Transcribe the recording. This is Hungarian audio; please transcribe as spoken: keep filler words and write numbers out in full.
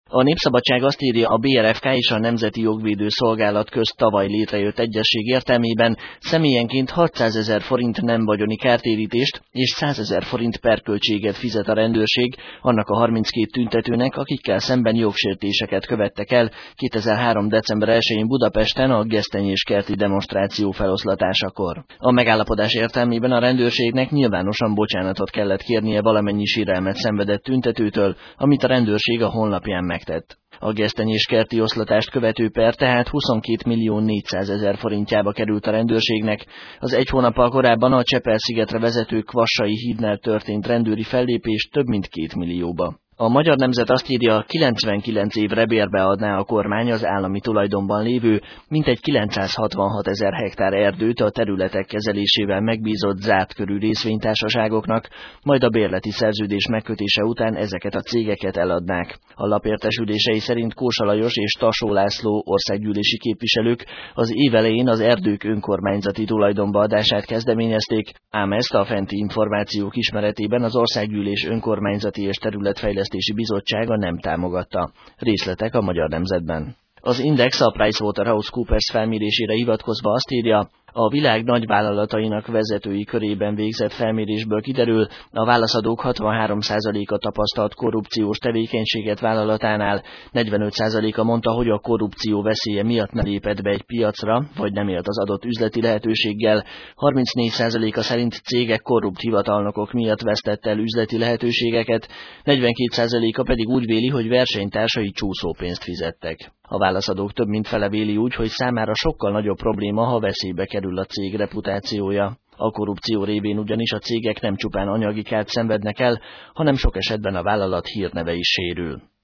A Népszabadság azt írja, a bé er ef ká és a Nemzeti Jogvédő Szolgálat közt tavaly létrejött egyezség értelmében személyenként hatszázezer forint nem vagyoni kártérítést és százezer forint perköltséget fizet a rendőrség annak a harminckét tüntetőnek, akikkel szemben jogsértéseket követtek el kétezer-három. december elsején Budapesten a gesztenyéskerti demonstráció feloszlatásakor. A megállapodás értelmében a rendőrségnek nyilvánosan bocsánatot kellett kérnie valamennyi sérelmet szenvedett tüntetőtől, amit a rendőrség a honlapján megtett. A gesztenyéskerti oszlatást követő per tehát huszonkét millió négyszázezer forintjába került a rendőrségnek, az egy hónappal korábban a Csepel-szigetre vezető Kvassai hídnál történt rendőri fellépés több mint két millióba. A Magyar Nemzet azt írja, kilencvenkilenc évre bérbe adná a kormány az állami tulajdonban lévő mintegy kilencszázhatvanhat ezer hektár erdőt a területek kezelésével megbízott zárt körű részvénytársaságoknak, majd a bérleti szerződés megkötése után ezeket a cégeket eladnák. A lap értesülései szerint Kósa Lajos és Tasó László országgyűlési képviselők az év elején az erdők önkormányzati tulajdonba adását kezdeményezték, ám ezt a fenti információk ismeretében az Országgyűlés Önkormányzati és Területfejlesztési Bizottsága nem támogatta. Részletek a Magyar Nemzetben. Az Index a PricewaterhouseCoopers felmérésére hivatkozva azt írja, a világ nagyvállalatainak vezetői körében végzett felmérésből kiderül, a válaszadók hatvanhárom százaléka tapasztalt korrupciós tevékenységet vállalatánál, negyvenöt százaléka mondta, hogy a korrupció veszélye miatt nem lépett be egy piacra, vagy nem élt az adott üzleti lehetőséggel, harmincnégy százaléka szerint cégek korrupt hivatalnokok miatt vesztett el üzleti lehetőségeket, negyvenkét százaléka pedig úgy véli, hogy versenytársai csúszópénzt fizettek. A válaszadók több mint fele véli úgy, hogy számára sokkal nagyobb probléma, ha veszélybe kerül a cég reputációja. A korrupció révén ugyanis a cégek nem csupán anyagi kárt szenvednek el, hanem sok esetben a vállalat hírneve is sérül.